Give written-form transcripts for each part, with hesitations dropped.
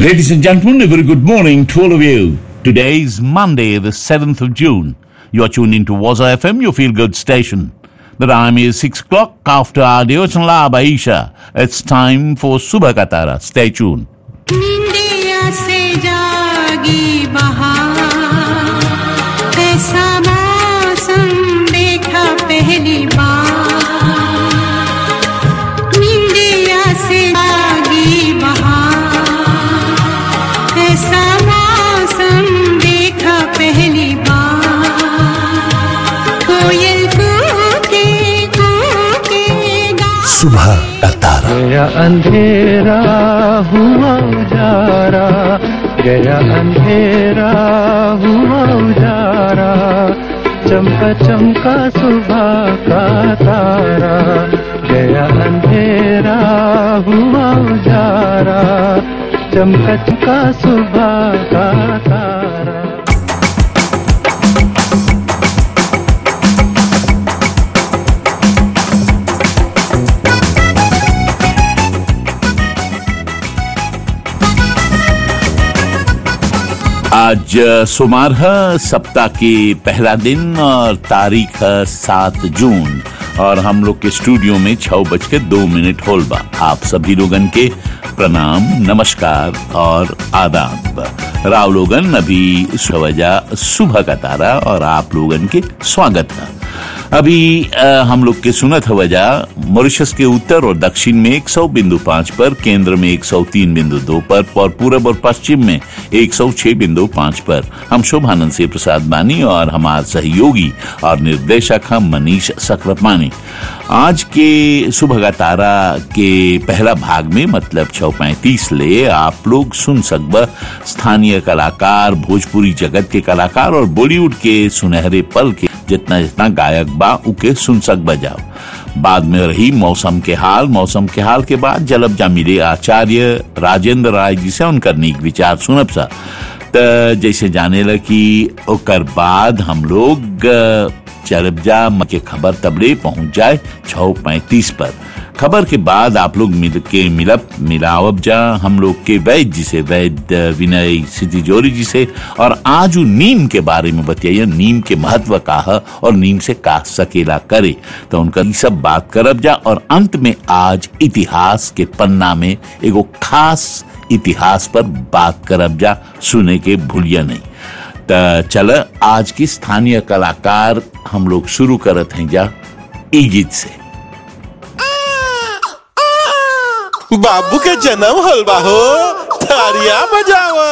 Ladies and gentlemen, a very good morning to all of you. Today is Monday, the 7th of June. You are tuned into Waza FM, your feel-good station. The time is 6 o'clock after our devotional lab, Aisha. It's time for Subha Ka Tara. Stay tuned. निंदिया से जागी बहार, ऐसा मौसम देखा पहली बार। निंदिया से जागी बहार, ऐसा मौसम देखा पहली बार। कोयल कूके कूके गा। सुबह का तारा। गया अंधेरा हुआ उजारा, गया अंधेरा हुआ उजारा, चमका चमका सुबह का तारा। गया अंधेरा हुआ उजारा, चमका चमका सुबह का तारा। आज सोमवार है, सप्ताह के पहला दिन और तारीख है 7 जून और हम लोग के स्टूडियो में 6:02 होल बा। आप सभी लोगन के प्रणाम, नमस्कार और आदाब। राव लोगन अभी सुबह का तारा और आप लोगन के स्वागत है। अभी हम लोग के सुनत वजह मॉरिशस के उत्तर और दक्षिण में 100.5 पर, केंद्र में 103.2 पर और पूरब और पश्चिम में 106.5 पर। हम शोभानंद से प्रसाद बानी और हमारे सहयोगी और निर्देशक हम मनीष सक्रापानी। आज के सुबह का तारा के पहला भाग में मतलब 6:35 ले आप लोग सुन सकब स्थानीय कलाकार, भोजपुरी जगत के कलाकार और बॉलीवुड के सुनहरे पल के जितना जितना गायक बा उके सुन सक बजाओ। बाद में रही मौसम के हाल के बाद जलब जा मिले आचार्य राजेंद्र राय जी से उनकर नीक विचार सुनब सा। त जैसे जाने ल कि ओकर बाद हम लोग चलब जा के खबर तबले पहुंच जाए 6:35 पर। खबर के बाद आप लोग मिलावब जा हम लोग के वैद्य जी से, वैद्य विनय सिद्धिजोरी जी से, और आज नीम के बारे में बताइए, नीम के महत्व का है और नीम से का सकेला करे, तो उनका सब बात करब जा। और अंत में आज इतिहास के पन्ना में एगो खास इतिहास पर बात करब जा, सुने के भूलिया नहीं। तो चल आज की स्थानीय कलाकार हम लोग शुरू करत हैं जा ई गीत से। बाबू के जन्म होल बा हो, तारिया बजावा।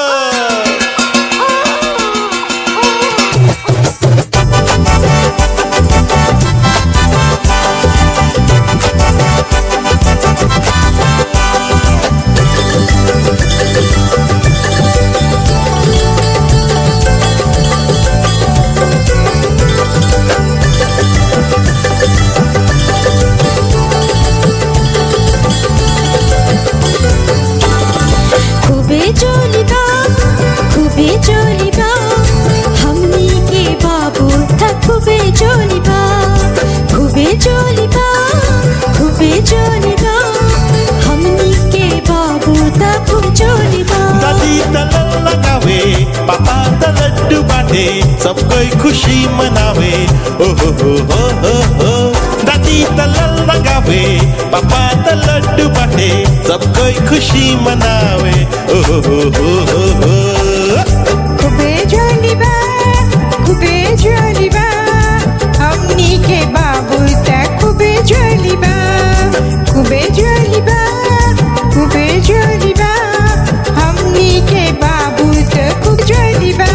जोलिबा हमनी के बाबू था खूबे जोलिबा, खूबे जोलिबा, खूबे जोलिबा हमनी के बाबू था खूब जोलिबा। दादी तलल लगावे, पापा त लड्डू बाटे, सब कोई खुशी मनावे। ओ हो। दादी तलल लगावे, पापा त लड्डू बाटे, सब कोई खुशी मनावे। ओ हो। खूबे जोलिबा, खूबे जोलिबा हमनी के बाबू ता खूबे जोलिबा, खूबे जोलिबा, खूबे जोलिबा हमनी के बाबू ता खूब जोलिबा।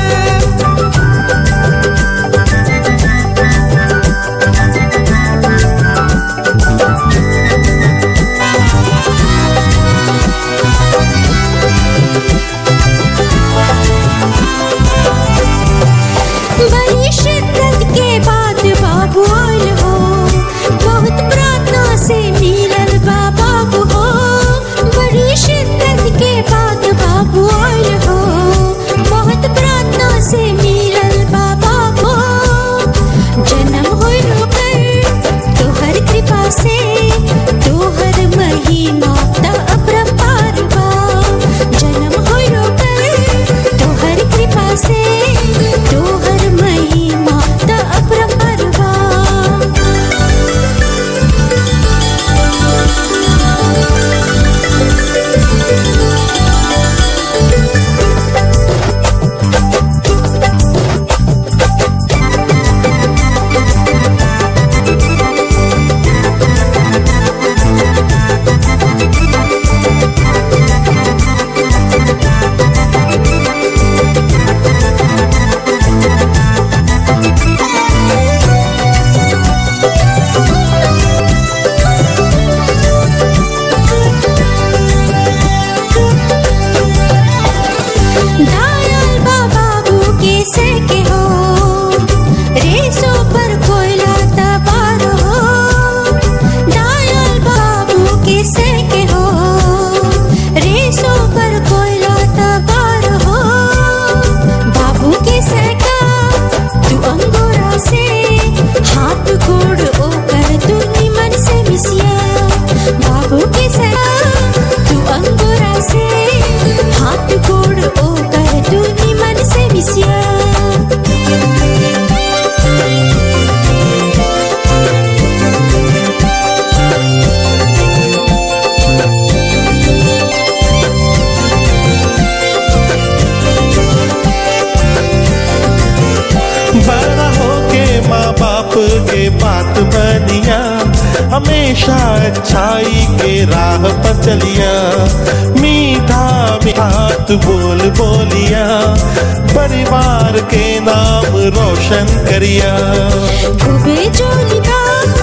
साथ बनिया, हमेशा अच्छाई के राह पर चलिया। मीठा मीठा तू बोल बोलिया, परिवार के नाम रोशन करिया। खूबे जोलिबा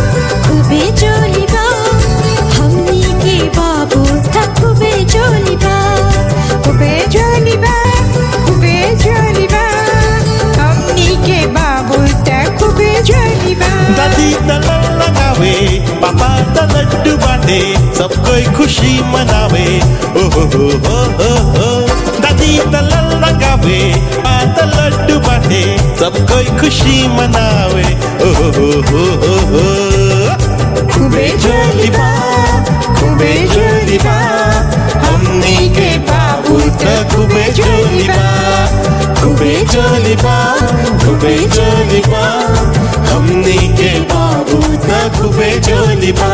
हमनी के बाबू था खूबे जोलिबा। खूबे जोलिबा हमनी के बाबू था खूबे जोलिबा। दादी तलल लगावे, पापा त लड्डू बाटे, सब कोई खुशी मनावे। ओ हो। दादी तलल लगावे, पापा त लड्डू बाटे, सब कोई खुशी मनावे। ओ हो। खूबे जोलिबा हमनी के बाबू त खूबे जोलिबा। खूबे जोलिबा हमनी के बाबू त खूबे जोलिबा।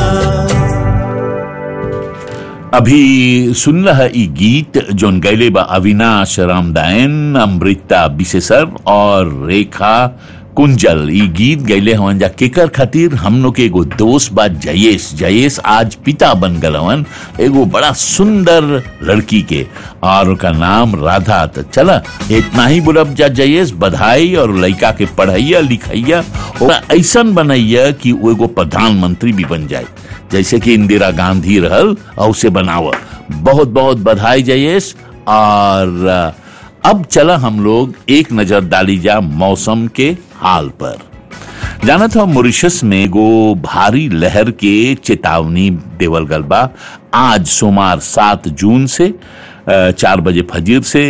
अभी सुन रहा ई गीत जोन गैले बा अविनाश रामदायन, अमृता बिसेसर और रेखा कुंजल। ई गीत गैले हवन जा केकर खातिर? हम लोग के एगो दोस्त बा जयेश आज पिता बन गल हवन एगो बड़ा सुंदर लड़की के, और उनका नाम राधा। तो चला इतना ही बोलब जा जयेश, बधाई, और लड़का के पढ़ैया लिखैया ऐसा बनैया कि वो एगो प्रधानमंत्री भी बन जाए, जैसे कि इंदिरा गांधी रहल, और उसे बनावा। बहुत बहुत बधाई जयेश। और अब चला हम लोग एक नजर डाली जा मौसम के हाल पर। जाना था मॉरिशस में गो भारी लहर के चेतावनी देवल गल बा। आज सोमवार 7 जून से 4 बजे फजीर से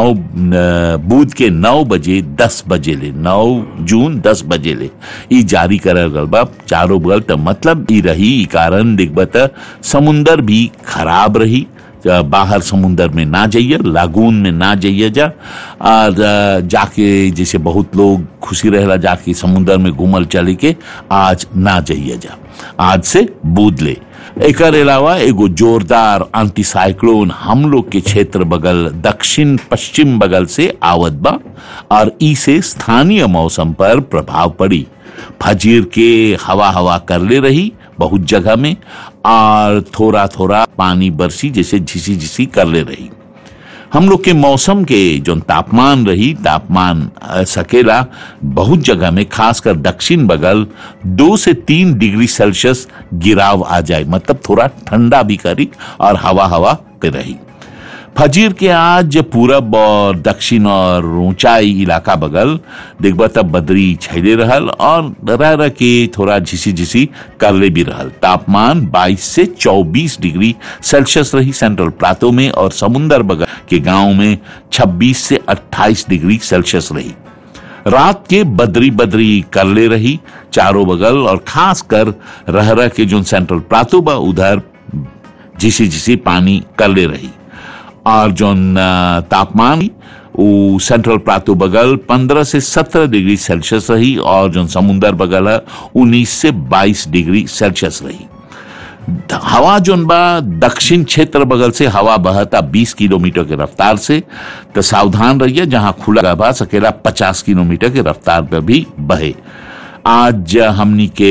बुध के 9 बजे 10 बजे ले 9 जून 10 बजे ले ई जारी करल गल बा चारों बगल। तो मतलब ई रही ई कारण देखबा त समुंदर भी खराब रही, बाहर समुंदर में ना जाइए, लागून में ना जाइए जा, और जाके जैसे बहुत लोग खुशी रहेला जाके समुंदर में घूमल चले के, आज ना जाइए जा, आज से बूद ले। एक अलावा एगो जोरदार एंटी साइक्लोन हम लोग के क्षेत्र बगल दक्षिण पश्चिम बगल से आवत बा, और ई से स्थानीय मौसम पर प्रभाव पड़ी। फजीर के हवा करले रही बहुत जगह में, और थोड़ा थोड़ा पानी बरसी जैसे झिसी करले रही। हम लोग के मौसम के जो तापमान रही, तापमान सकेला बहुत जगह में खासकर दक्षिण बगल 2 से 3 डिग्री सेल्सियस गिराव आ जाए, मतलब थोड़ा ठंडा भी करी और हवा पे रही। फजीर के आज पूरब और दक्षिण और ऊंचाई इलाका बगल देखबा तब बदरी छैले रहल, और रह के थोड़ा झिसी करले भी रहल। तापमान 22 से 24 डिग्री सेल्सियस रही सेंट्रल प्लाटो में, और समुंदर बगल के गांव में 26 से 28 डिग्री सेल्सियस रही। रात के बदरी करले रही चारों बगल, और खासकर रह के जो सेंट्रल प्लाटो बा उधर झिसी पानी करले रही। और जो तापमान वो सेंट्रल प्लाटो बगल 15 से 17 डिग्री सेल्सियस रही, और जो समुंदर बगल है 19 से 22 डिग्री सेल्सियस रही। हवा जो बा दक्षिण क्षेत्र बगल से हवा बहता 20 किलोमीटर के रफ्तार से, तो सावधान रहिए, जहां खुला बा सकेला 50 किलोमीटर के रफ्तार पर भी बहे। आज हमनी के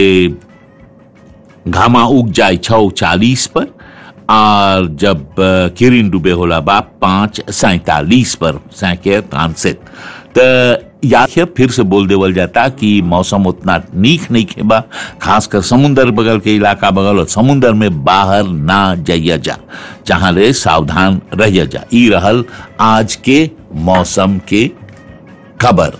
घामा उग जाए 6:40 पर, और जब किरण डूबे होला बा 5:47 पर सैके तानसेत। तो याद फिर से बोल देवल जाता कि मौसम उतना नीक नहीं खेबा, खासकर समुंदर बगल के इलाका बगल, और समुंदर में बाहर ना जाइया जा, जहां ले सावधान रहिया जा। ई रहल आज के मौसम के खबर।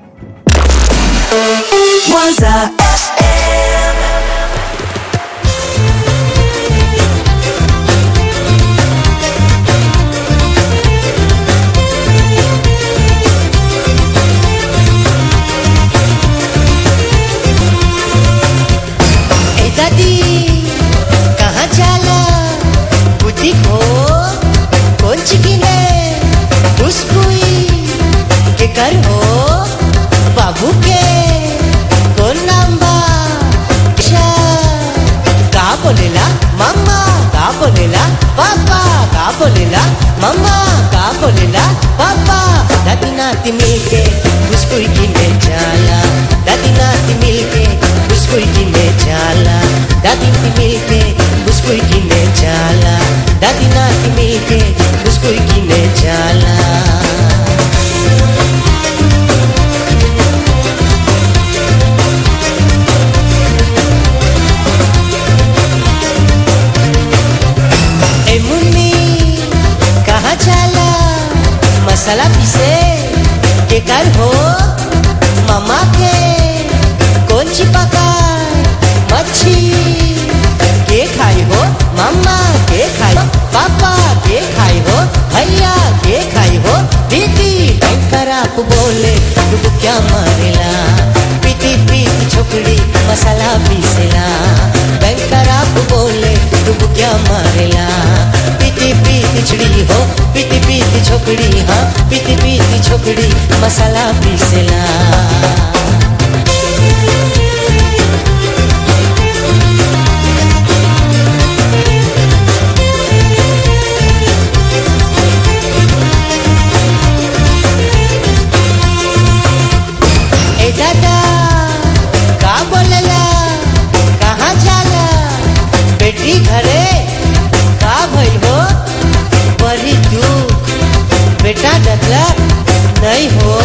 बाबू के कौन नाम बा? का बोलेला मम्मा, का बोलेला पापा, का बोलेला मम्मा, का बोलेला पापा। दादी नाती मिलके मुस्कुरी की में जाला, दादी नाती मिलके मुस्कुरी जाला। ए मुन्नी कहाँ जाला मसाला पीसे के कर हो मामा के कौन ची पकाए मच्छी के खाई हो मामा के खाई पापा के खाई हो भैया के खाई हो दीदी बैंकर आप बोले तू क्या मारेला पीती पीती छोकरी मसाला पीसेला बैंकर आप बोले तू क्या मारेला पीती पीती चिड़ी हो पीती पीती छोकरी हाँ पीती पीती छोकरी मसाला पीसेला। दादा का बोलेला कहाँ जाला बेटी घरे का भइल हो बड़ी दुख बेटा डरलक नहीं हो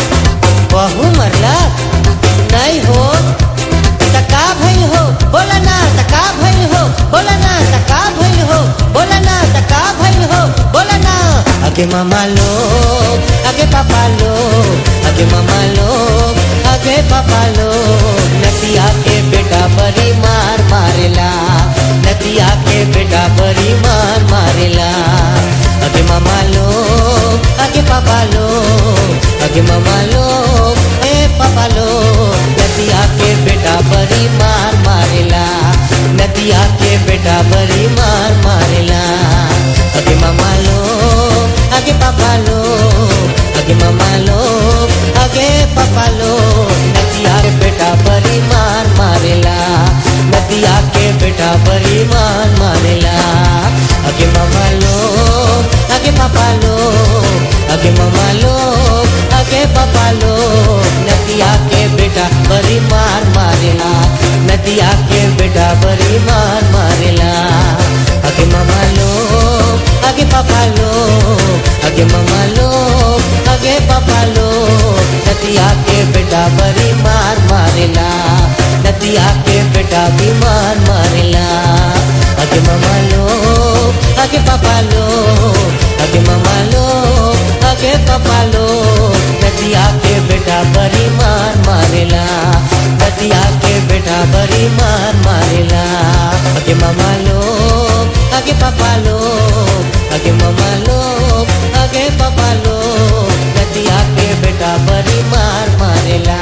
बहू मरलक नहीं हो तका भइल हो बोला ना तका भइल हो बोला ना तका भइल हो बोला ना तका भइल हो बोला ना। आगे मामा लोग आगे पापा लोग आगे मामा लोग आगे पापा लोग नदिया के बेटा बड़ी मार मारेला नदिया के बेटा बड़ी मार मारेला। आगे मामा लोग आगे पापा लोग आगे मामा लोग ए पापा लोग नदिया के बेटा बड़ी मार मारेला नदिया के बेटा बड़ी मार मारेला। आगे मामा लोग आगे पापा लोग आगे मामा लोग आगे पापा लोग नदिया के बेटा बड़ी मार मारेला नदिया के बेटा बड़ी मार मारेला। आगे मामा लोग आगे पापा लोग आगे मामा लोग आगे पापा लोग नदिया के बेटा बड़ी मार मारेला नदिया के बेटा बड़ी मार मारेला। आगे मामा लोग आगे पापा लोग आगे मामा लोग आगे पापा लोग नदिया के बेटा बड़ी मार मारेला नदिया के बेटा भी मार मारेला। आगे मामा लोग आगे पापा लोग आगे मामा लोग आगे पापा लोग नदिया के बेटा बड़ी मार मारेला नदिया के बेटा बड़ी मार मारेला। आगे मामा लोग आगे पापा लोग आगे मामा लोग आगे पापा लोग नदिया के बेटा बड़ी मार मारेला।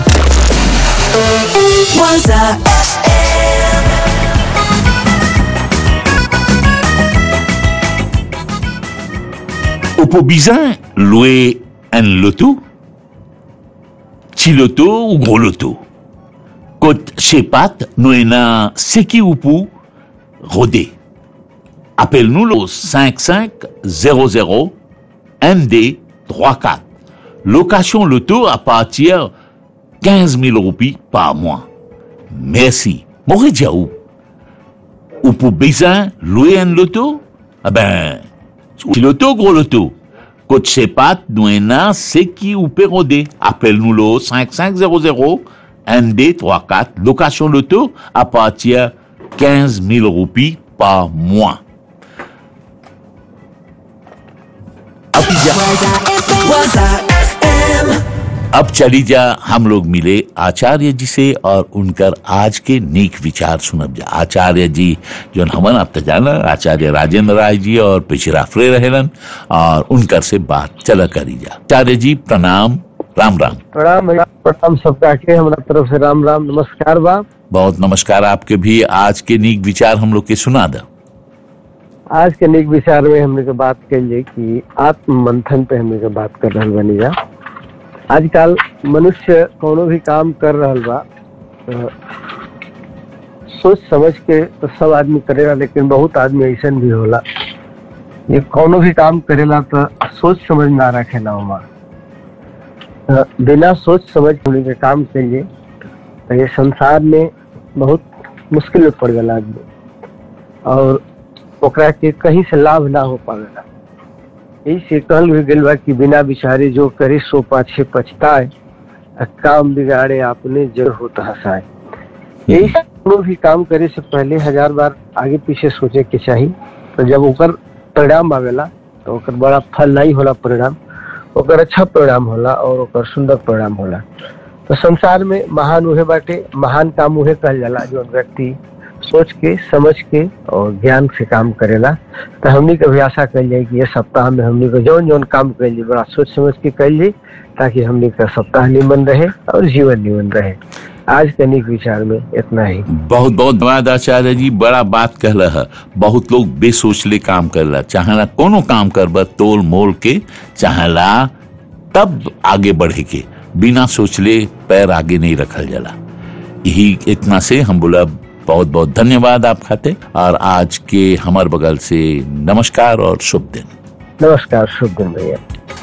O Pobizin louait un loto, petit loto ou gros loto. Côte chez Pat, nous en seki ou pou rodé. Appelle-nous le 5500 MD 34. Location loto à partir 15 000 roupies par mois. Merci. M'aurait dit où? Ou pour Bizin louer un loto? Ah ben, petit loto, gros loto. Côte chez Pat, nous en seki ou pérodé. Appelle-nous le 5500 MD 34. Location loto à partir 15 000 roupies par mois. अब चली जा हम लोग मिले आचार्य जी से और उनकर आज के नेक विचार सुनब जा। आचार्य जी जो हमन अब तक जाना आचार्य राजेंद्र राय जी और पिछराफरे रहेलन और उनकर से बात चला करी जा। आचार्य जी प्रणाम राम राम। प्रणाम सबका के हमारा तरफ से राम राम नमस्कार बा। बहुत नमस्कार आपके भी। आज के नेक विचार हम लोग के सुना दा। आज के नेक विचार में हमने के बात करिए कि आत्म मंथन पे हमने के बात कर रहा बनी जा। आजकल मनुष्य कोनो भी काम कर रहा बा सोच समझ के तो सब आदमी करेला, लेकिन बहुत आदमी ऐसा भी होला ये कोनो भी काम करेला तो सोच समझ ना रखेला। बिना सोच समझ के काम के लिए तो ये संसार में बहुत मुश्किल में पड़ गया आदमी और ओकरा के कहीं से लाभ ना हो पावेला। ऐसे कहल भी गइल बा कि बिना विचारे जो करे सो पाछे पछताए, काम बिगाड़े आपने जड़ होता हंसाए। यही कोनो भी काम करे से पहले 1000 बार आगे पीछे सोचे के चाहिए। तो जब ओकर परिणाम आवेला तो ओकर बड़ा फल नहीं होला, परिणाम ओकर अच्छा परिणाम होला और ओकर सुंदर परिणाम होला। तो संसार में महान उहे बाटे, महान काम उहे कहल जाला जो व्यक्ति सोच के समझ के और ज्ञान से काम करेला। तो हमनी के भी आशा कल जाए कि ये सप्ताह में हमनी को जौन जौन काम कल जाए बड़ा सोच समझ के कल जाए, ताकि हमनी का सप्ताह निमन रहे और जीवन निमन रहे। आज के निक विचार में इतना ही। बहुत बहुत धन्यवाद आचार्य जी, बड़ा बात कहला है। बहुत लोग बेसोचले काम करला, चाहेला कोनो काम करबा तोल मोल के चाहेला तब आगे बढ़े के, बिना सोचले पैर आगे नहीं रखल जाला। यही इतना से हम बोला बहुत बहुत धन्यवाद आप खाते, और आज के हमार बगल से नमस्कार और शुभ दिन। नमस्कार, शुभ दिन भैया।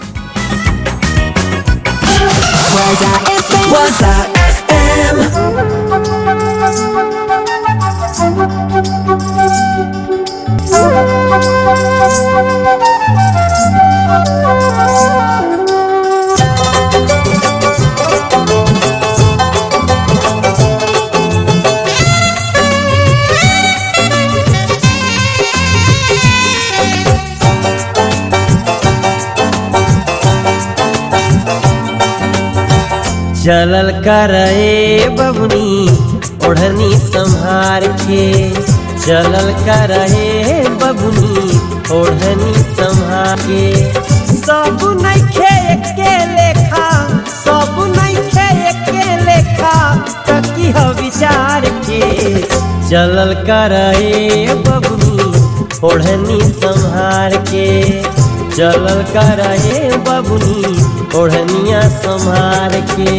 चलल करे बबुनी ओढ़नी संहार के, चलल करे बबुनी ओढ़नी संहार के। सब नइखे एके लेखा, सब नइखे एके लेखा, तकी ह विचार के। चलल करे बबुनी ओढ़नी संहार के, चलल करे बबुनी ओढ़निया संहार के।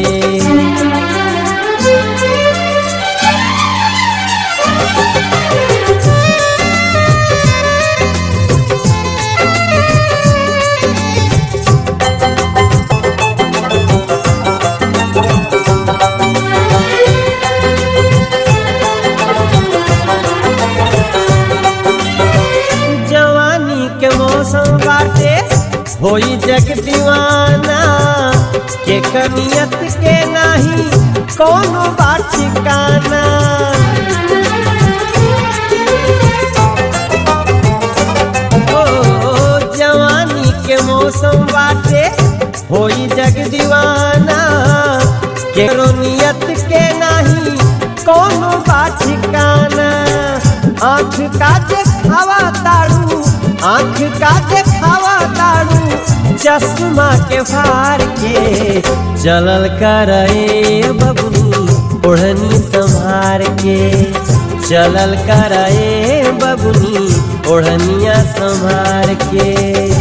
जवानी के मौसम बाटे होई जग दीवाना, के कनियत के नाही कोनो बात ठिकाना। ओ जवानी के मौसम बाटे होई जग दीवाना, के नियत के नाही कोनो बात ठिकाना। आँख का देखावा ताड़ू, आँख का देखावा ताड़ू, चश्मा के फार के। चलल करे बबुनी ओढ़नी संभार के, चलल करे बबुनी ओढ़निया संभार के।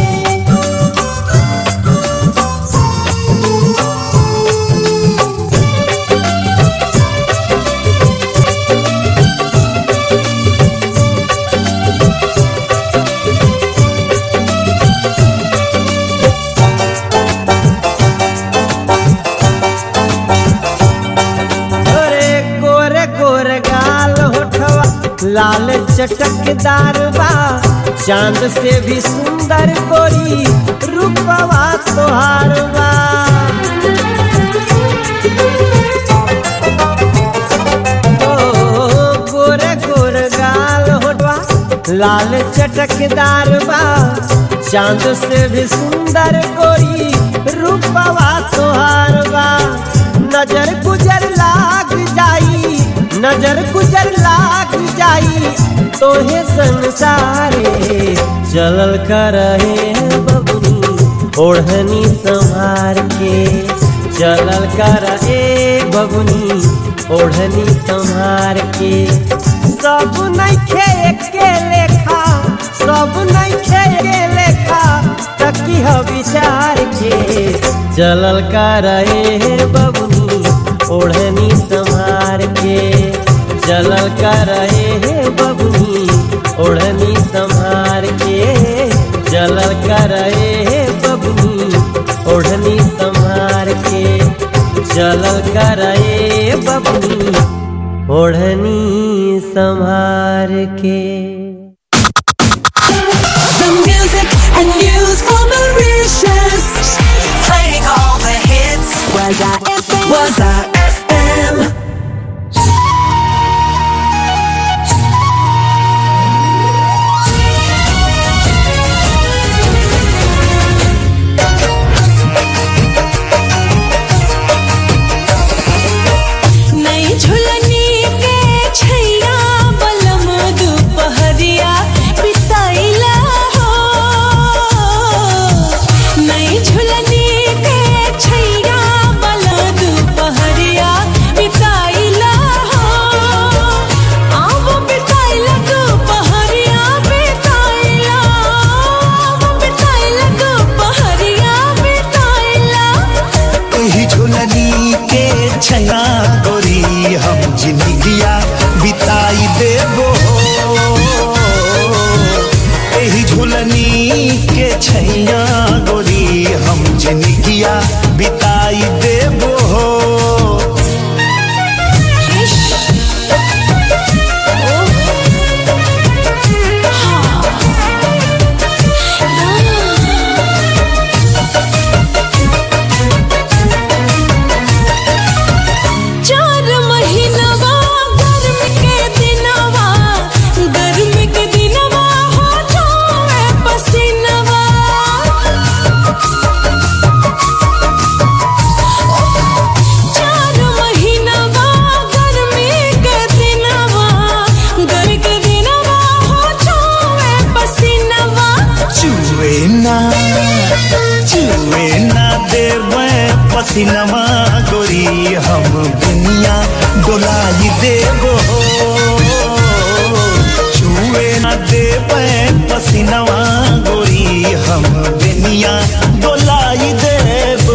लाल चटकदार बा, चांद से भी सुंदर गोरी रूपवा तोहार बा। ओ गोरे गोरे गाल होठवा लाल चटकदार बा, चांद से भी सुंदर गोरी रूपवा तोहार बा। नजर गुजर लाग जाई, नजर गुजर लाग जाई तोहे संसारे। चलल करे बबुनी ओढ़नी संभार के, चलल करे बबुनी ओढ़नी संभार के। सब नइखे एके लेखा, सब नइखे एके लेखा, तकी ह विचार के। चलल करे बबुनी ओढ़नी संभार के, चलल करे बबुनी ओढ़नी संभार के, चलल करे बबुनी ओढ़नी संभार के, चलल करे बबुनी ओढ़नी संभार के। The music and news for चुए ना देवे पसीनमा गोरी हम दुनिया डोलाई देबो चुए ना देवे पसीनमा गोरी हम दुनिया डोलाई देबो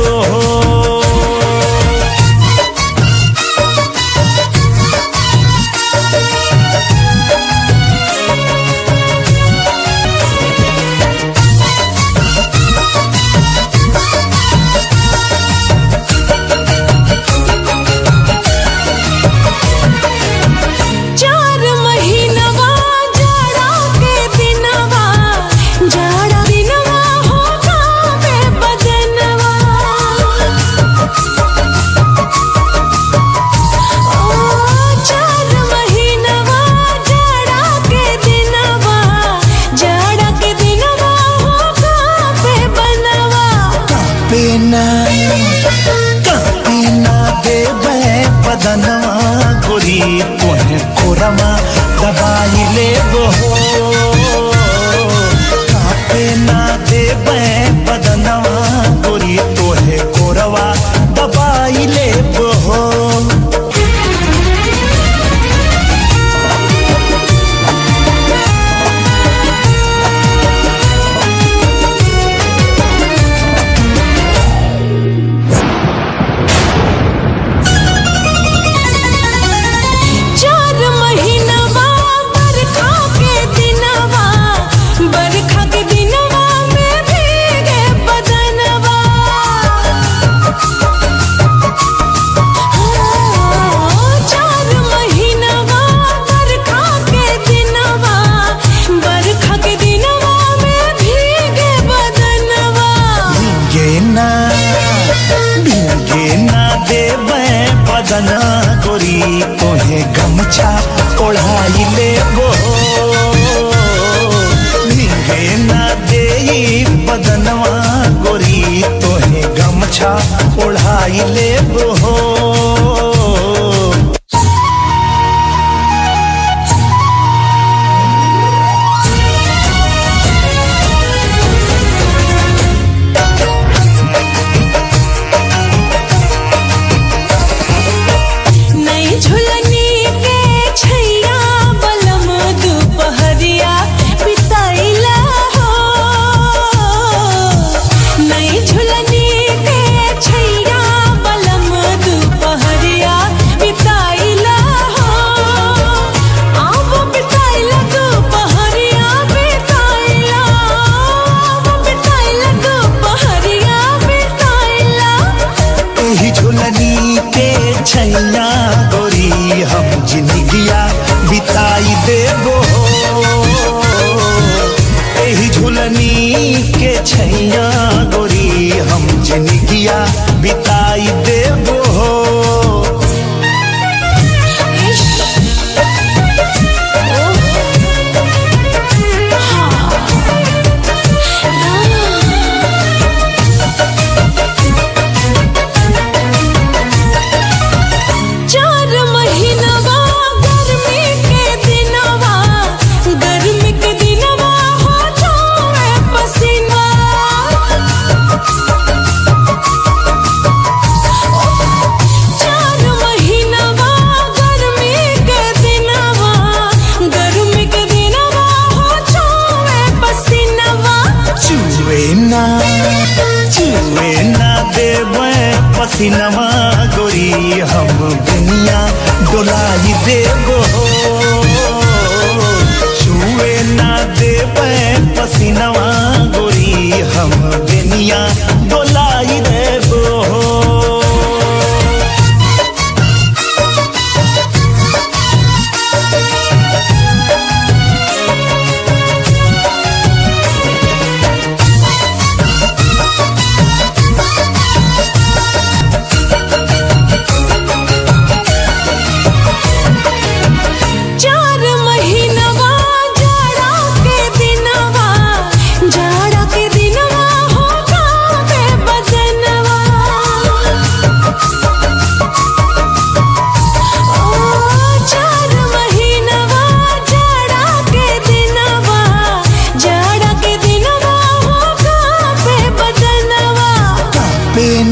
तोहे कोरमा दबाई लेबो कापे ना देबे बदनवा गोरी तोहे कोरवा दबाई लेबो बदना गोरी तोहे गमछा ओढ़ाई लेबो भीगे ना देई बदनवा गोरी तोहे गमछा ओढ़ाई लेबो छैया गोरी हम जिंदगिया बिताई देबो एही झुलनी के छैया गोरी हम जिंदगिया बिताई देबो पसीनमा गोरी हम दुनिया डोलाई देबो छुए ना देबे पसीनमा गोरी हम दुनिया डोलाई देबो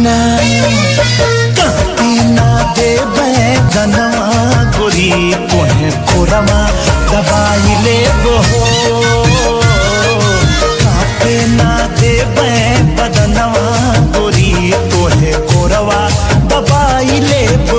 ना कहती ना दे बैगनवा गोरी तोहे कोरवा दबाई ले बो कहते ना दे बदनवा गोरी तोहे कोरवा दबाई ले बो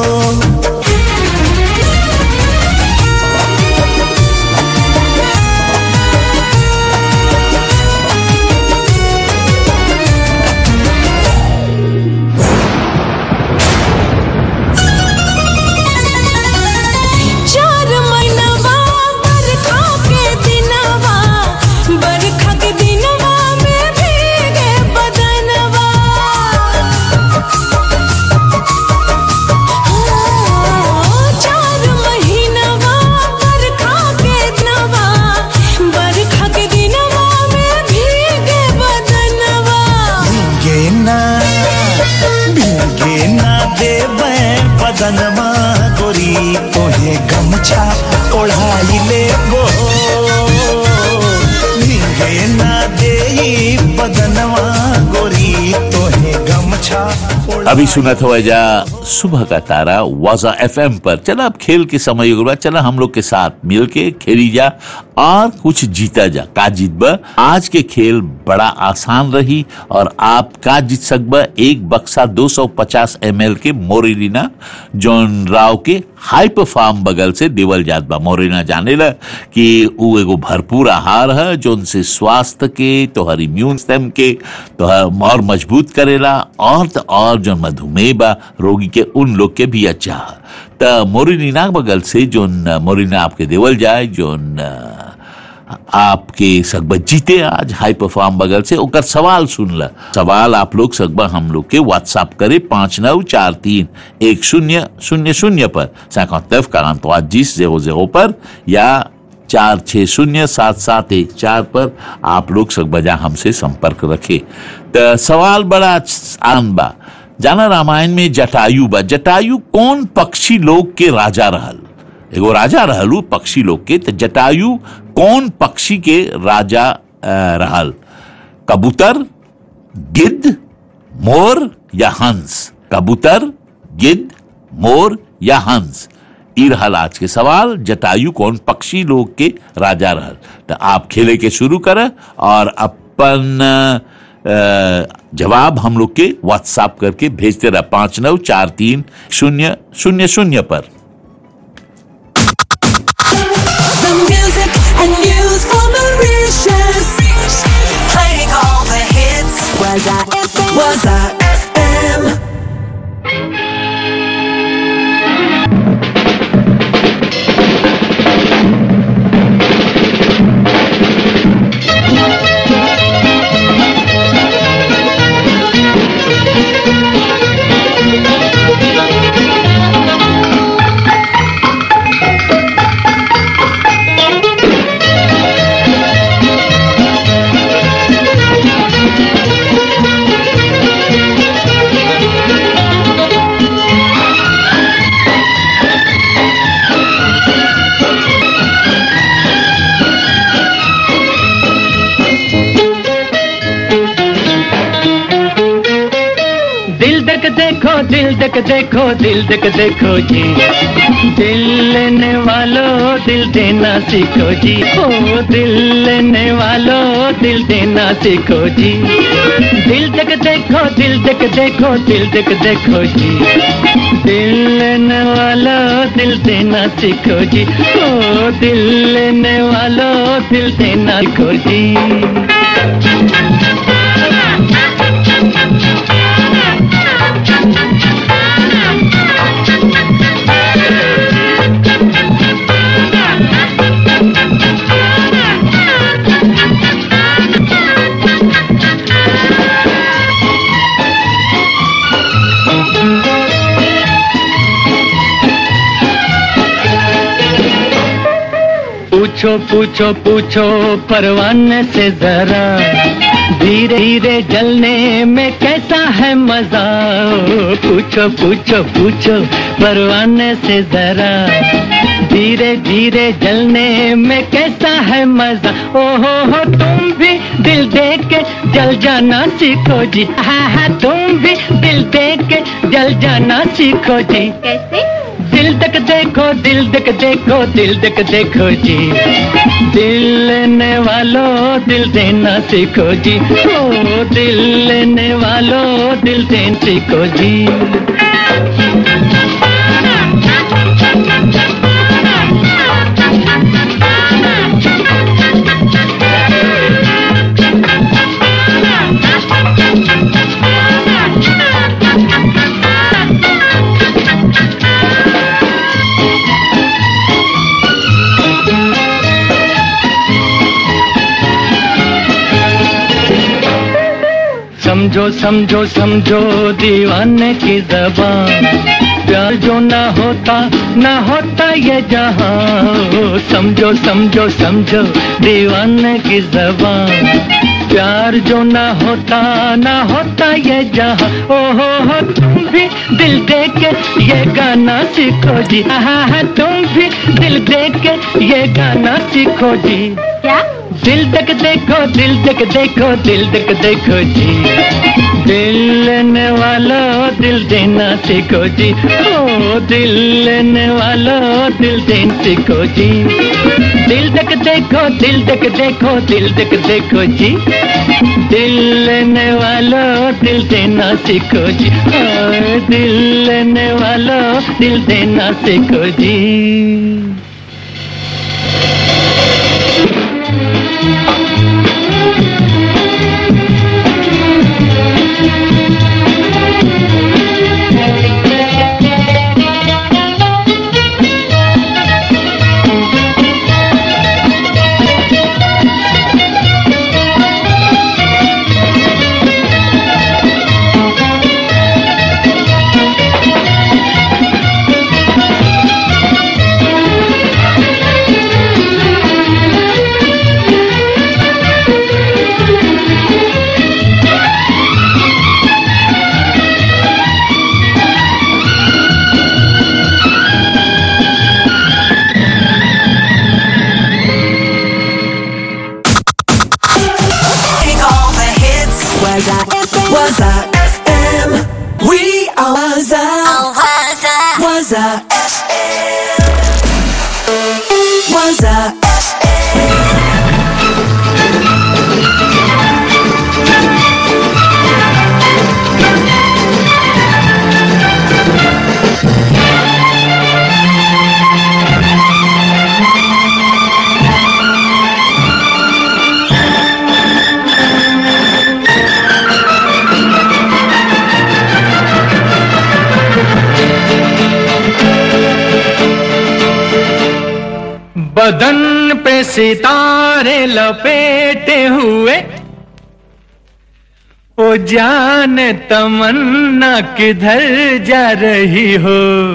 बदनमा गोरी तोहे गमछा ओढ़ाई ले बो भीगे ना देई बदनवा गोरी तोहे गमछा। अभी सुना था वजह सुबह का तारा वाजा एफएम पर। चला अब खेल के समय हो गया, चला हम लोग के साथ मिलके खेली जा और कुछ जीता जा। का जीतबा? आज के खेल बड़ा आसान रही और आप का जीत सकबा एक बक्सा 250 ml के मोरिना जॉन राव के हाइपर फार्म बगल से देवल जात बा। मोरिना जाने ला कि वो एगो भरपूर आहार है जो उनसे स्वास्थ्य के तोहर इम्यून सिस्टम के तोहर और मजबूत करेला और जो मधुमेह बा रोगी के उन लोग के भी अच्छा है। तो मोरिना बगल से जो मोरिना आपके देवल जाए जो आपके सकबा जीते आज हाई परफॉर्म बगल से। ओकर सवाल सुन ला। सवाल आप लोग सकबा हम लोग के व्हाट्सएप करे 59431000 पर 59431000 पर या 460771 पर आप लोग सकबा जा हमसे संपर्क रखे। तो सवाल बड़ा आसान बा। जाना रामायण में जटायु बा। जटायु कौन पक्षी लोग के राजा रहल? एगो राजा रहलू पक्षी लोग के। तो जटायु कौन पक्षी के राजा रहल? कबूतर, गिद्ध, मोर या हंस? कबूतर, गिद्ध, मोर या हंस? ई रहल आज के सवाल। जटायु कौन पक्षी लोग के राजा रहल? तो आप खेले के शुरू करें और अपन जवाब हम लोग के व्हाट्सएप करके भेजते रहे 59431000 पर। And news for Mauritius, playing all the hits. Waza FM. Waza FM. दिल देख देखो दिल देख देखो जी, दिल लेने वालों दिल देना सीखो जी। ओ दिल लेने वालों दिल देना सीखो जी। दिल देख देखो दिल देख देखो दिल देख देखो जी, दिल लेने वालों दिल देना सीखो जी। ओ दिल लेने वालों दिल देना सीखो जी। पूछो पूछो पूछो परवाने से जरा, धीरे धीरे जलने में कैसा है मजा। पूछो पूछो पूछो परवाने से जरा, धीरे धीरे जलने में कैसा है मजा, ओ हो तुम भी दिल दे के जल जाना सीखो जी, हाँ तुम भी दिल दे के जल जाना सीखो जी। कैसे? दिल तक देखो, दिल तक देखो, दिल तक देखो जी, दिल लेने वालों दिल देना सीखो जी, ओ दिल लेने वालों दिल देना सीखो जी। समझो समझो समझो दीवाने की ज़बान, प्यार जो ना होता ये जहां। समझो समझो समझो दीवाने की ज़बान, प्यार जो ना होता ये जहां। ओ हो तुम भी दिल दे के ये गाना सीखो जी, हाँ तुम भी दिल दे के ये गाना सीखो जी। क्या? दिल तक देखो, दिल तक देखो, दिल तक देखो जी, दिल लेने वालों दिल देना सीखो जी, ओ दिल लेने वालों दिल देना सीखो जी। दिल तक देखो, दिल तक देखो, दिल तक देखो जी, दिल लेने वालों दिल देना सीखो जी, ओ दिल लेने वालों दिल देना सीखो जी। Waza FM. We are Waza. Waza FM. Waza बदन पे सितारे लपेटे हुए, ओ जान तमन्ना किधर जा रही हो,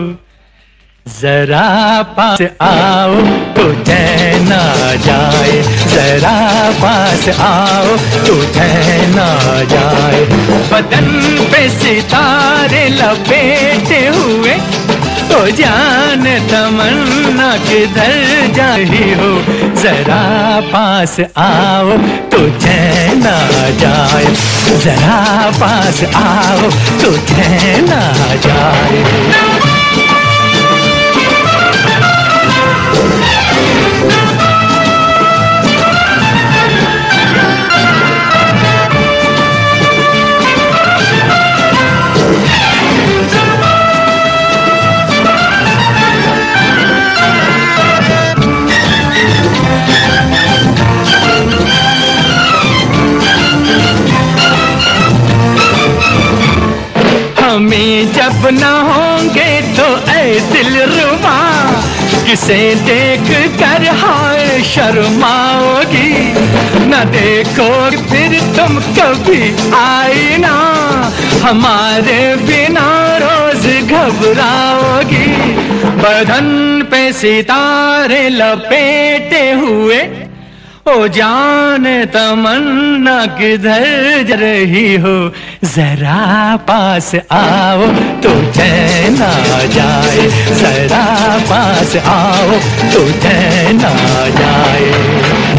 जरा पास आओ तो चैन आ जाए, जरा पास आओ तो चैन आ जाए। बदन पे सितारे लपेटे हुए, ओ जान तमन्ना किधर जा रही हो, जरा पास आओ तो चैन आ जाए, जरा पास आओ तो चैन आ जाए। हमें जब न होंगे तो ऐ दिलरुबा, किसे देख कर हाय शर्माओगी, न देखो फिर तुम कभी आईना, हमारे बिना रोज घबराओगी। बदन पे सितारे लपेटे हुए, ओ जाने तमन्ना किधर जा रही हो, जरा पास आओ तो चैन आ जाए, जरा पास आओ तो चैन आ जाए।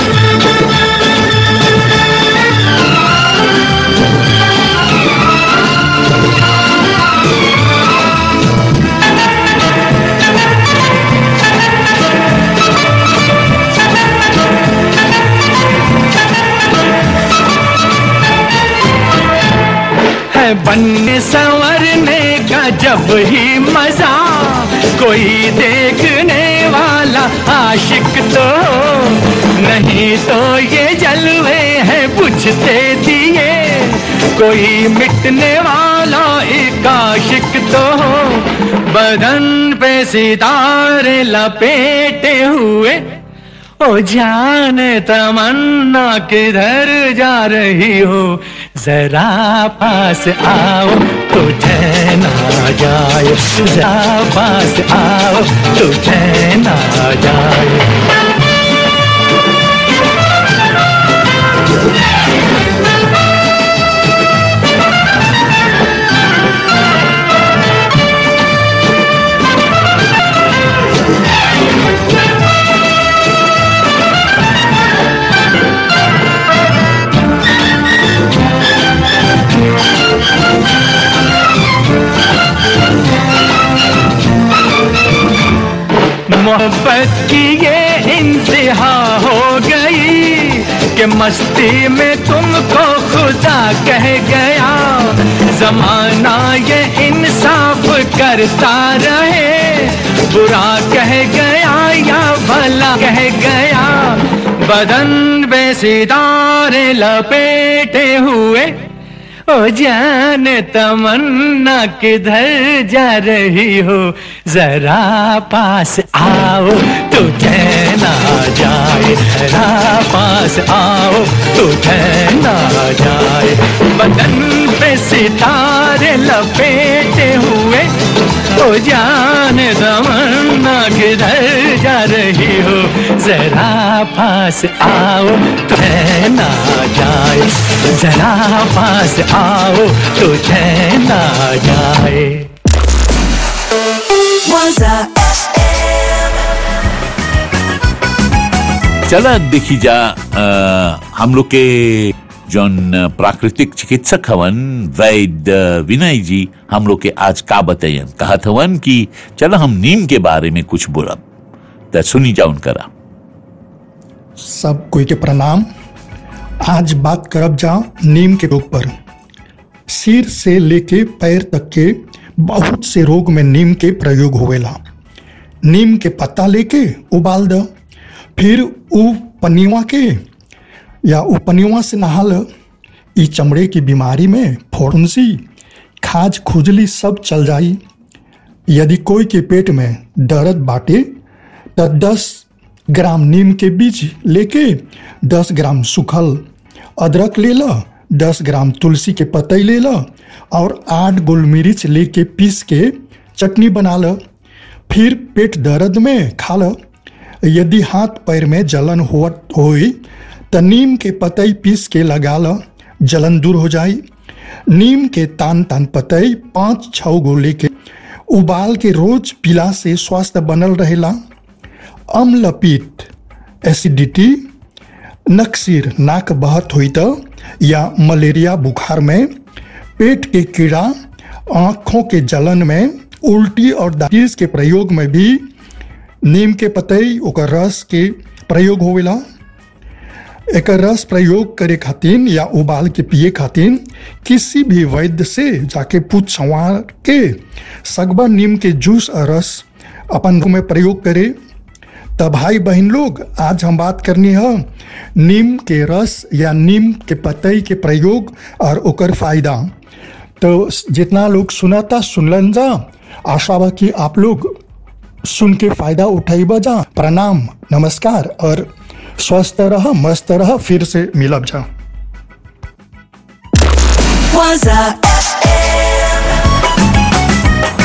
बनने संवरने का जब ही मजा, कोई देखने वाला आशिक तो नहीं, तो ये जलवे हैं बुझते दिए, कोई मिटने वाला एक आशिक तो बदन पे सितारे लपेटे हुए, ओ जाने तमन्ना किधर जा रही हो, जरा पास आओ तो चैन आ जाए, जरा पास आओ तो चैन आ जाए। मोहब्बत की ये इंतहा हो गई कि मस्ती में तुमको खुदा कह गया, जमाना ये इंसाफ करता रहे, बुरा कह गया या भला कह गया, बदन पे सितारे लपेटे हुए, ओ जाने तमन्ना किधर जा रही हो, जरा पास आओ तो चैन आ जाए, जरा पास आओ तो चैन आ जाए, बदन पे सितारे लपेटे हुए, ओ जाने तमन्ना किधर जा रही हो, जरा पास आओ तो चैन आ जाए, जरा पास आओ तो चैन आ जाए। चला देखी जा हम लोग के जौन प्राकृतिक चिकित्सक हवन वैद्य विनय जी हम लोग के आज का बतायन, कहा हवन कि चला हम नीम के बारे में कुछ बोलब, तो सुनी जा उनकरा। सब कोई के प्रणाम। आज बात करब जा नीम के रोग पर। सिर से लेके पैर तक के बहुत से रोग में नीम के प्रयोग होवेला। नीम के पत्ता लेके उबाल द, फिर उ पनिवा के या उ पनिवा से नहाल। ई चमड़े की बीमारी में फुंसी, खाज खुजली सब चल जाई। यदि कोई के पेट में दर्द बाटे तो 10 ग्राम नीम के बीज लेके 10 ग्राम सूखल अदरक ले लो, 10 ग्राम तुलसी के पतई ले लो और 8 गोल मिर्च लेके पीस के चटनी बना लो। फिर पेट दर्द में खा लो। यदि हाथ पैर में जलन होई तो नीम के पतई पीस के लगा लो, जलन दूर हो जाए। नीम के तान तान पतई 5-6 गो लेके उबाल के रोज पीला से स्वास्थ्य बनल रहेला। अम्लपीत, एसिडिटी, नक्सीर नाक बहत हुई तो या मलेरिया बुखार में, पेट के कीड़ा, आँखों के जलन में, उल्टी और डायबिटीज के प्रयोग में भी नीम के पतई ओकर रस के प्रयोग होवेला। एक रस प्रयोग करे खातिर या उबाल के पिए खातिर किसी भी वैद्य से जाके पूछ संवार के सगबा नीम के जूस और रस अपन में प्रयोग करे। तब भाई बहन लोग, आज हम बात करनी है नीम के रस या नीम के पतई के प्रयोग और ओकर फायदा। तो जितना लोग सुनाता सुनलन जा, आशा बा कि आप लोग सुन के फायदा उठाइबा जा। प्रणाम, नमस्कार और स्वस्थ रह, मस्त रह, फिर से मिलब जा।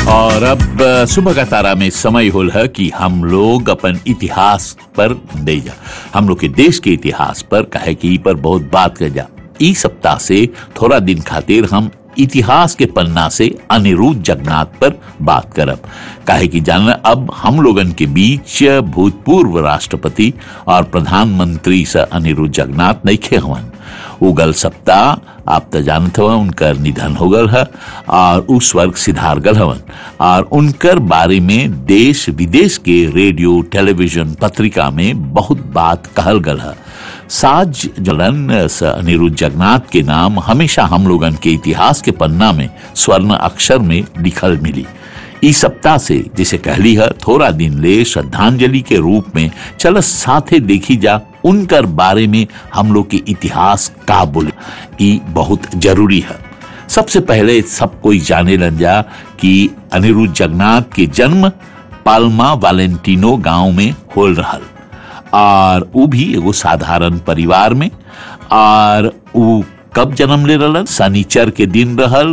और अब सुबह का तारा में समय होल है कि हम लोग अपन इतिहास पर दे जा, हम लोग के देश के इतिहास पर कहे कि पर बहुत बात कर जा। ई सप्ताह से थोड़ा दिन खातिर हम इतिहास के पन्ना से अनिरुद्ध जगन्नाथ पर बात करब, काहे कि जानना अब हम लोगन के बीच भूतपूर्व राष्ट्रपति और प्रधानमंत्री से अनिरुद्ध जगन्नाथ नहीं खे हवन। उगल सप्ताह आप तो जानते हो उनकर निधन हो गल है और उस स्वर्ग सिधार गल हवन और उनकर बारे में देश विदेश के रेडियो टेलीविजन पत्रिका में बहुत बात कहल गल है। साज जलन अनिरुद्ध जगन्नाथ के नाम हमेशा हम लोगन के इतिहास के पन्ना में स्वर्ण अक्षर में लिखल मिली। इस सप्ताह से जिसे कहली है थोड़ा दिन ले श्रद्धांजलि के रूप में चल साथे देखी जा उनकर बारे में हम लोग के इतिहास का बोले, ये बहुत जरूरी है। सबसे पहले सब कोई जाने लग जा कि अनिरुद्ध जगन्नाथ के जन्म पाल्मा वालेंटिनो गांव में होल रहल और वो भी एगो साधारण परिवार में। और वो कब जन्म ले रहल? शनिचर के दिन रहल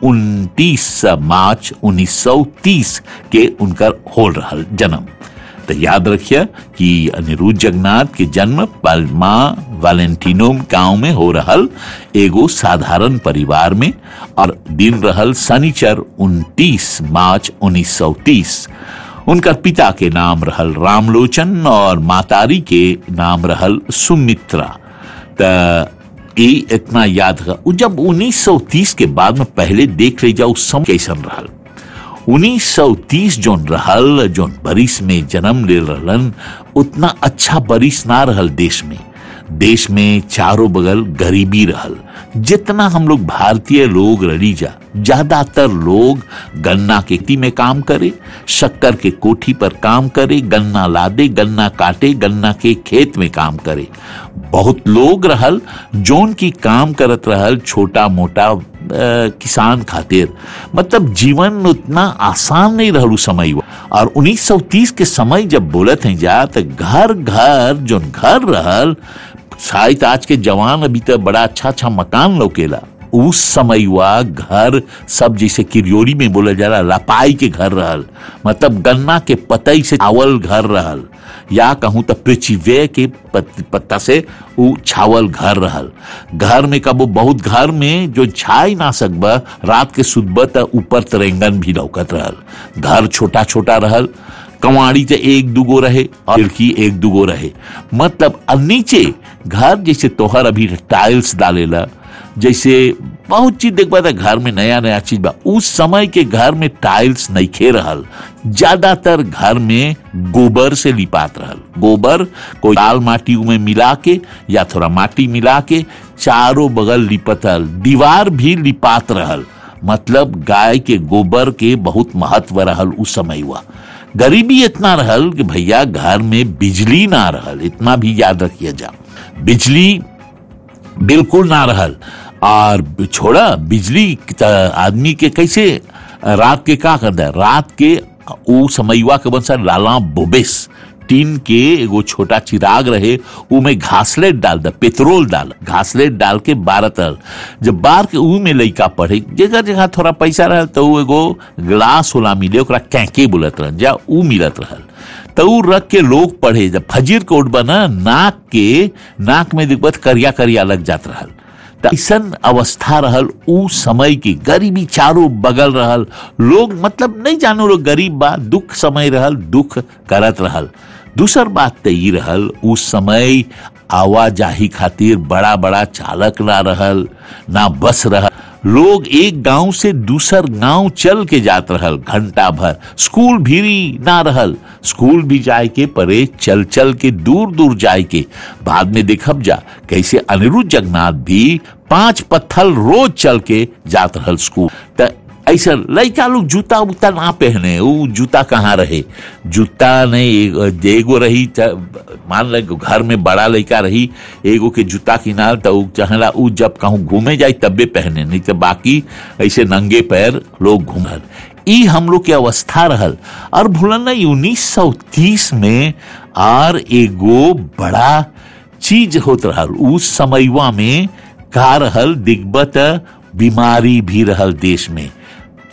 29 मार्च 1930 के उनकर होल रहल जन्म। तो याद रखिए कि अनिरुद्ध जगन्नाथ के जन्म पाल्मा वालेंटिनो गांव में हो रहल एगो साधारण परिवार में और दिन रहल शनिचर 29 मार्च 1930। उनका पिता के नाम रहल रामलोचन और मातारी के नाम रहल सुमित्रा। ये इतना याद है। जब 1930 के बाद में पहले देख ले जाओ समय कैसन रहल। 1930 जोन रहल जोन बरिस में जन्म ले रहलन उतना अच्छा बरिस ना रहल देश में। देश में चारों बगल गरीबी रहल। जितना हम लोग भारतीय लोग रही जा ज्यादातर लोग गन्ना के खेती में काम करे, शक्कर के कोठी पर काम करे, गन्ना लादे, गन्ना काटे, गन्ना के खेत में काम करे। बहुत लोग रहल जोन की काम करत रहल छोटा मोटा किसान खातिर। मतलब जीवन उतना आसान नहीं रहल उस समय। और 1930 के समय जब बोलत हैं जा तो घर घर जोन घर रहल शायद आज के जवान अभी तो बड़ा अच्छा अच्छा मकान लौकेला। उस समय हुआ घर सब जैसे किरियोरी में बोला जा रहा लपाई के घर रहल। मतलब गन्ना के पतई से छावल घर रहल या कहूं तो पृथ्वी के पत्ता से वो छावल घर रहल। घर में कबो बहुत घर में जो छाई ना सकबा रात के सुतबा त ऊपर तिरंगन भी लौकत रहल। घर छोटा छोटा रहल, कवाड़ी तो एक दुगो रहे और खिड़की एक दुगो रहे। मतलब नीचे घर जैसे तोहर अभी टाइल्स डालेला जैसे बहुत चीज देखबा था घर में नया नया चीज बा। उस समय के घर में टाइल्स नहीं खे रहल, ज्यादातर घर में गोबर से लिपात रहल। गोबर कोई लाल माटी में मिला के या थोड़ा माटी मिला के चारों बगल लिपत रहल। दीवार भी लिपात रहल। मतलब गाय के गोबर के बहुत महत्व रहल उस समय हुआ। गरीबी इतना रहल कि भैया घर में बिजली ना रहल, इतना भी याद रखिए जा। बिजली बिल्कुल ना रहल और छोड़ा बिजली आदमी के कैसे रात के का करता है। रात के वो समयवा के बंसा लाला बोबेस टीन के एगो छोटा चिराग रहे ऊ में घासलेट डाल द पेट्रोल डाल घासलेट डाल के बारत रहल। जब बार के ऊ में लइका पढ़े जगह जगह थोड़ा पैसा रहल तो ऊ एगो ग्लास होला मिले ओकरा कैंके बोलत रहल जा ऊ मिलत रहल तो ऊ रख के लोग पढ़े। जब फजीर के उठबा ना नाक में दिक्कत करिया करिया लग जात रहल। ऐसन अवस्था रहल ऊ समय की। गरीबी चारों बगल रहल। लोग मतलब नहीं जानो लोग गरीब बा, दुख समय रहल, दुख करत रहल। दूसर बात तो ये रहल उस समय आवाजाही खातिर बड़ा बड़ा चालक ना रहल, ना बस रहल। लोग एक गांव से दूसर गांव चल के जात रहल घंटा भर। स्कूल भी ना रहल, स्कूल भी जाए के परे चल चल के दूर दूर जाए के। बाद में देखब जा कैसे अनिरुद्ध जगन्नाथ भी 5 पत्थल रोज चल के जात रहल स्कूल। त ऐसा लड़का लोग जूता उता ना पहने। वो जूता कहाँ रहे, जूता नहीं एगो रही मान लो घर में बड़ा लड़का रही एगो के जूता किनार तो चाहला ऊ जब कहूँ घूमे जाए तबे पहने, नहीं तो बाकी ऐसे नंगे पैर लोग घूमल। ई हम लोग के अवस्था रहल। और भूलन नहीं 1930 में और एगो बड़ा चीज होत रहल उस समयवा में का रहल दिग्बत बीमारी भी रहल देश में।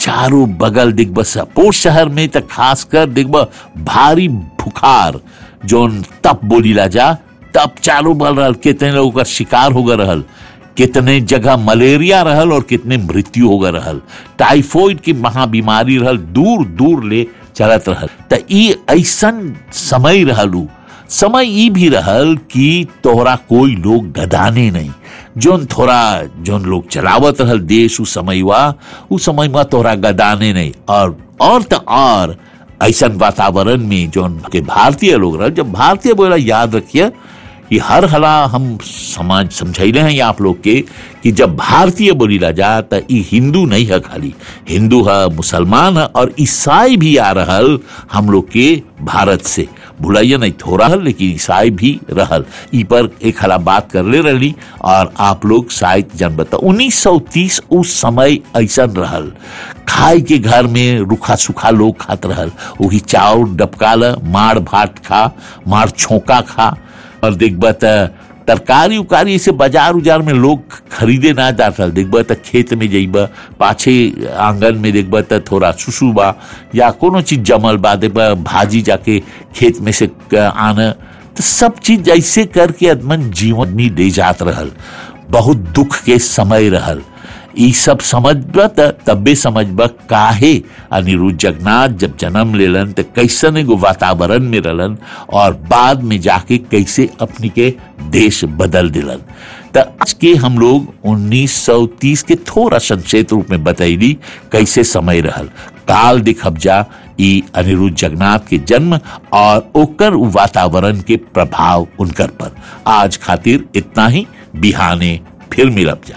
चारों बगल दिखब सपोर्ट शहर में तो खासकर दिखब भारी बुखार जोन तप बोलीला जा तब चारों बल रहल, कितने लोगों का शिकार होगा रहल, कितने जगह मलेरिया रहल और कितने मृत्यु होगा रहल, टाइफॉइड की महाबीमारी रहल, दूर दूर ले चलत रहल। त ई ऐसन समय रहलू, समय ई भी रहल कि तोहरा कोई लोग गदाने नहीं, जोन लोग चलावत रहल देश उ समय तोहरा गदाने नहीं। और त और ऐसा वातावरण में जोन के भारतीय लोग रहल, जब भारतीय बोला याद रखिए कि हर हला हम समाज समझाइले हैं आप लोग के कि जब भारतीय बोलीला जा त ई हिंदू नहीं है, खाली हिंदू है, मुसलमान है और ईसाई भी आ रहल हम लोग के भारत से, भुलाइए नहीं थोड़ा हल, लेकिन ईसाई भी रहल। ई पर एक हला बात कर ले रही और आप लोग शायद जन बता 1930 उस समय ऐसा रहल, खाए के घर में रूखा सूखा लोग खात रहल, वही चाउर डबकाल, माड़ भात खा, माड़ छोंका खा, और देखबा त तरकारी उकारी से बाजार उजार में लोग खरीदे ना जाता, देखबा त खेत में जइबा पाछे आंगन में देखबा त थोड़ा सुसु बा या कोनो चीज जमल बा, देखबा भाजी जाके खेत में से आना, तो सब चीज ऐसे करके आदमन जीवन में दे जात रहल। बहुत दुख के समय रहल, ई सब समझबा तब्बे समझबा काहे अनिरुद्ध जगन्नाथ जब जन्म लेलन तो कैसन एगो वातावरण में रहलन और बाद में जाके कैसे अपनी के देश बदल दिलन। तो आज के हम लोग 1930 के थोड़ा संक्षेप रूप में बतैली कैसे समय रहल, काल दिखब जा ई अनिरुद्ध जगन्नाथ के जन्म और ओकर वातावरण के प्रभाव उनकर पर। आज खातिर इतना ही, बिहाने फिर मिलब जा।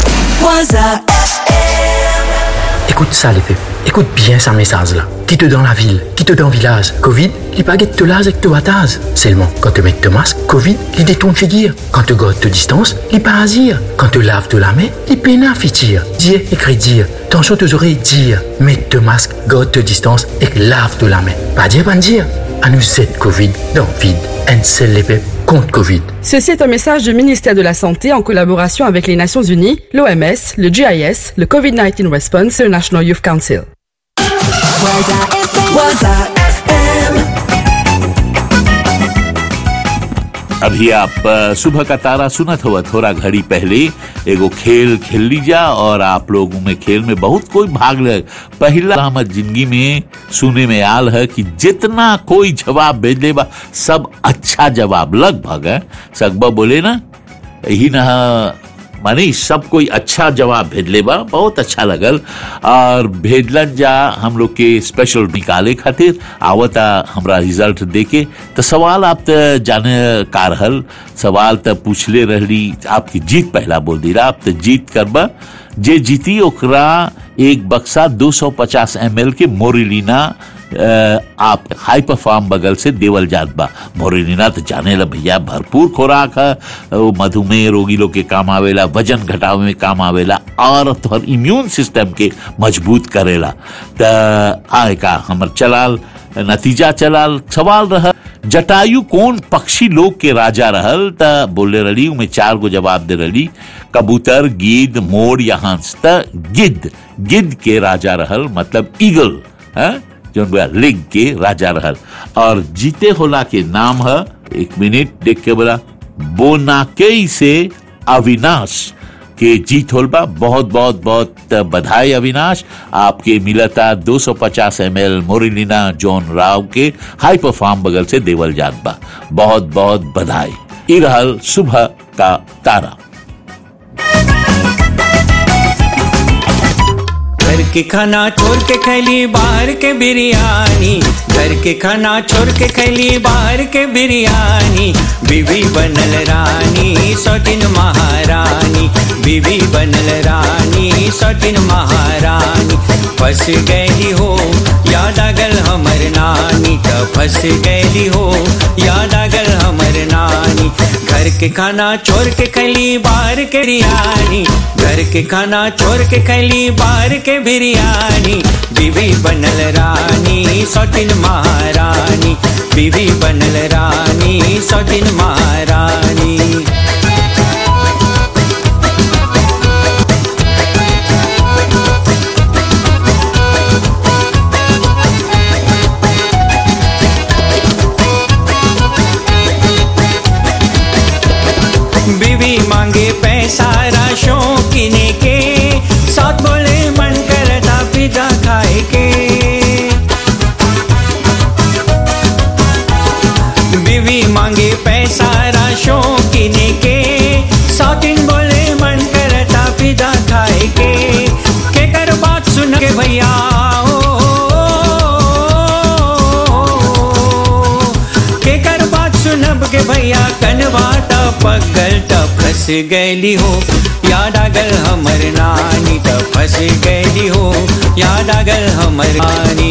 Écoute ça, les pépés. Écoute bien ça message là. Qui te dans la ville, qui te dans village. Covid, les baguettes te lase et te batase. Seulement, quand te mets te masque, Covid, les détourne fait dire. Quand te gotte te distance, les parasire. Quand te lave te la main, les pénins fait tire. Dire, écrit dire. Tension tes oreilles, dire. Mets te masque, gotte te distance et lave te la main. Pas dire, pas dire. À nous cette Covid dans vide. Un seul les pépés. Contre Covid. Ceci est un message du ministère de la Santé en collaboration avec les Nations Unies, l'OMS, le GIS, le COVID-19 Response et le National Youth Council. अभी आप सुबह का तारा सुनत हुआ, थोड़ा घड़ी पहले एगो खेल खेल लीजा और आप लोगों में खेल में बहुत कोई भाग ले। पहला हमार जिंदगी में सुने में आल है कि जितना कोई जवाब भेज लेबा सब अच्छा जवाब लगभग है, सकबा बोले ना यही ना मानी सब कोई अच्छा जवाब भेज लेबा, बहुत अच्छा लगल। और भेजलन जा हम लोग के स्पेशल निकाले खातिर आवता हमरा रिजल्ट देके। तो सवाल आप तो जाने का रहल, सवाल तो पूछले रहली, आपकी जीत पहला बोल दी रहा, आप तो जीत करबा, जे जीती ओकरा एक बक्सा 250 ml के मोरिलीना आप हाई परफॉर्म बगल से देवल जात बा। मोरिलीना तो जाने ला भैया भरपूर खुराक है, मधुमेह रोगी लोग के काम आवेला, वजन घटावे में काम आवेला और तोहर इम्यून सिस्टम के मजबूत करेला। तो आए का हमर चलाल नतीजा चलाल। सवाल रहा जटायु कौन पक्षी लोग के राजा रहल, त बोले रही उमें 4 गो जवाब दे रही, कबूतर, गिद्ध, मोर या हंस। त गिद्ध के राजा रहल, मतलब ईगल है जो लिग के राजा रहल। और जीते होला के नाम है, 1 मिनट देख के बोला, बोनाकेई से अविनाश के जीत होल बा। बहुत बहुत बहुत बधाई अविनाश, आपके मिलता 250 ml मोरिलीना जॉन राव के हाई परफॉर्म बगल से देवल जात बा। बहुत बहुत बधाई। ई रहल सुबह का तारा। घर के खाना छोड़ के खैली बाहर के बिरयानी, घर के खाना छोड़ के खैली बाहर के बिरयानी। बीवी बनल रानी सौटिन महारानी, बीवी बनल रानी सौटिन महारानी। फंस गैली हो याद आगल हमर नानी, त फंस गैली हो याद आगल हमर नानी। घर के खाना छोड़ के खैली बाहर के बिरयानी, घर के खाना छोड़ के खैली बाहर के बिरयानी। बीवी बनल रानी सौटिन महारानी, बीवी बनल रानी सौटिन महारानी। फंस गईली हो याद आगल हमर नानी त फंस गईली हो याद आगल हमर नानी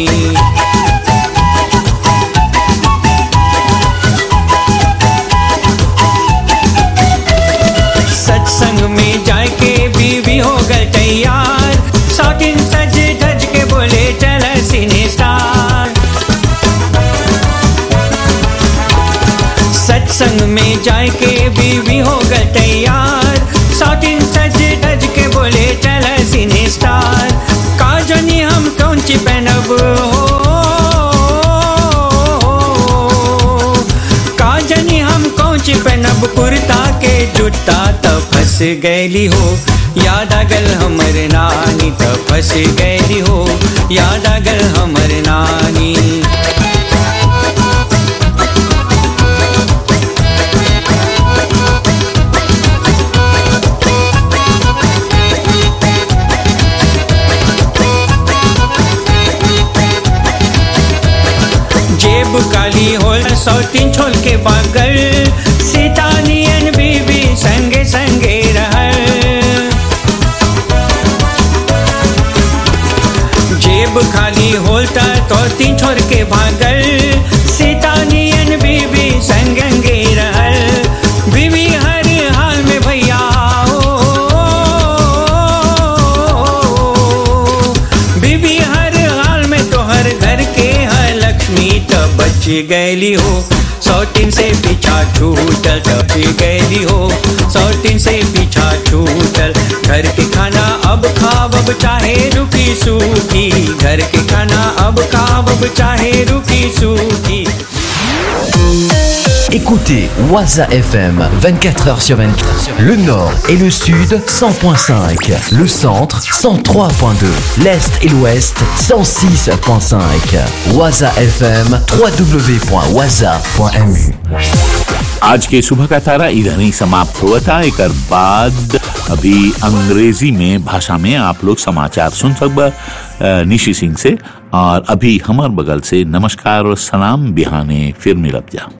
सत्संग में जाके बीवी हो गए तैयार शौकीन सज धज के बोले चल सिने स्टार सत्संग में जाके बीवी हो गए तैयार शौकीन सज धज के बोले चल सिने स्टार का जानी हम कौन सी पहनब हो का जानी हम कौन सी पहनब कुर्ता के जूता त फंस गईली हो याद आगल हमर नानी त फंस गईली हो याद आगल हमर नानी जेब काली होल सौतीन छोल के बागल सीतानियन बीबी संगे संगे रहल जेब खाली होलता तो तीन छोड़ के भागल सीतानियन बीबी संगे रहल बीबी हर हाल में भैया बीबी हर हाल में तोहर घर के है लक्ष्मी त बच गईली हो सौतीन से पीछा छूटल तब गईली हो सौतीन से पीछा छूटल घर के खाना अब खाव अब चाहे रुकी सूखी घर के खाना अब खाव अब चाहे रुकी सूखी Écoutez Waza FM 24h sur 24. Le nord et le sud 100.5. Le centre 103.2. L'est et l'ouest 106.5. Waza FM www.waza.mu. आज के सुबह का तारा इधर ही समाप्त हुआ था। एक बाद अभी अंग्रेजी में भाषा में आप लोग समाचार सुन सकबा निशी सिंह से। और अभी हमार बगल से नमस्कार और सलाम बिहाने फिर मिलब जा।